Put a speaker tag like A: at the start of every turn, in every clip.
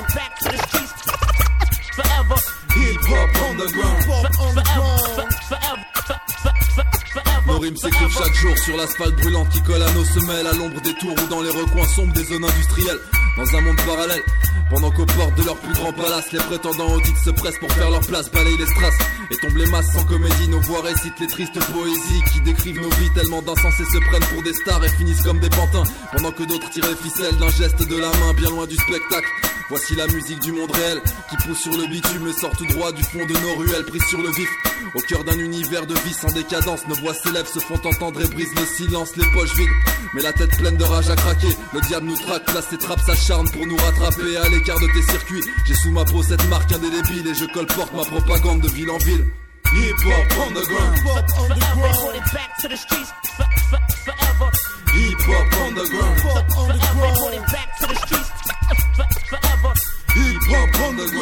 A: Hip-hop underground. Nos rimes s'écrivent chaque jour sur l'asphalte brûlante qui colle à nos semelles, à l'ombre des tours ou dans les recoins sombres des zones industrielles. Dans un monde parallèle, pendant qu'aux portes de leur plus grand palace, les prétendants au titre se pressent pour faire leur place, balayent les strass et tombent les masses sans comédie. Nos voix récitent les tristes poésies qui décrivent nos vies tellement d'insensés se prennent pour des stars et finissent comme des pantins, pendant que d'autres tirent les ficelles d'un geste de la main bien loin du spectacle. Voici la musique du monde réel qui pousse sur le bitume et sort tout droit du fond de nos ruelles, prise sur le vif. Au cœur d'un univers de vie sans décadence, nos voix s'élèvent, se font entendre et brisent le silence, les poches vides. Mais la tête pleine de rage à craquer, le diable nous traque, place ses trappes, s'acharne pour nous rattraper à l'écart de tes circuits. J'ai sous ma peau cette marque indélébile et je colporte ma propagande de ville en ville. Hip-hop underground. Hip-hop underground. Hip-hop underground. Hip-hop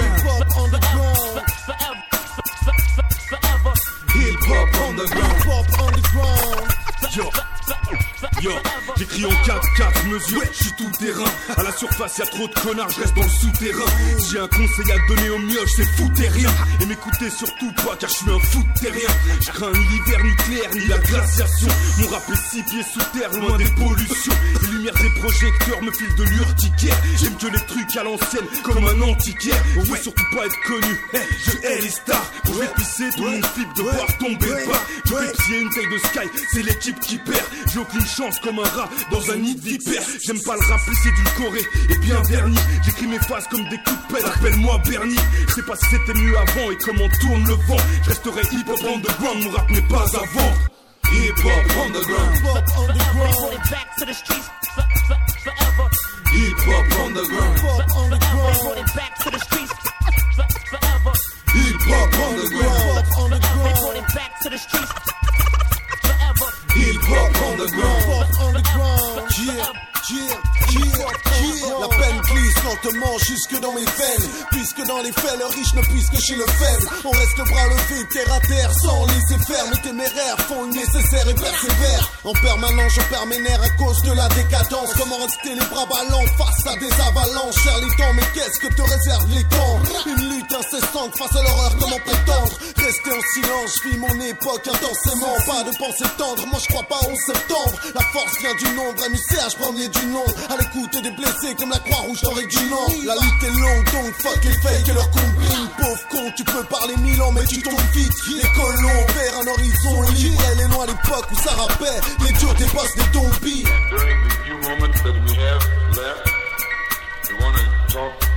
A: underground.
B: Yo, j'écris en 4 mesures, je suis tout terrain. À la surface y'a trop de connards, je reste dans le souterrain. Si j'ai un conseil à donner aux mioches, c'est foutez rien. Et m'écoutez surtout pas car je suis un foot terrien. Je crains ni l'hiver nucléaire ni la glaciation. Mon rap est 6 pieds sous terre, loin des pollutions. Les lumières des projecteurs me filent de l'urticaire. J'aime que les trucs à l'ancienne, comme un antiquaire. Je veux surtout pas être connu, je hais les stars. Pour je vais pisser, tout le monde flippe de voir tomber le bas. Je vais piller une taille de sky, c'est l'équipe qui perd. J'ai aucune chance comme un rat dans un nid de vipère. J'aime pas le rap plissé d'une Corée et bien verni. J'écris mes phases comme des coups de pelle, appelle-moi Bernie. Je sais pas si c'était mieux avant et comment tourne le vent. Je resterai hip-hop underground, mon rap n'est pas à vendre.
A: Hip-hop underground. Hip-hop underground. Hip-hop underground. Hip-hop underground.
C: La peine glisse lentement jusque dans mes veines. Puisque dans les faits, le riche ne puisse que chez le faible. On reste le bras levé, terre à terre, sans laisser faire. Les téméraires font le nécessaire et persévèrent. En permanence, je perds mes nerfs à cause de la décadence. Comment rester les bras ballants face à des avalanches? Cher les temps, mais qu'est-ce que te réservent les temps? Une lutte incessante face à l'horreur, comment prétendre rester en silence? Je vis mon époque intensément, pas de pensée tendre. Moi je crois pas au septembre. La force vient du nombre, MUCH premier du nom. À l'écoute des blessés comme la Croix-Rouge d'Henri Dunant. La lutte est longue donc fuck les fakes et leur combine. Pauvre con, tu peux parler 1000 ans mais tu tombes vite. Les colons vers un horizon libre. Elle est loin l'époque où ça rappait. Les dieux dépassent des zombies.
D: During the few moments that we have left, we want to talk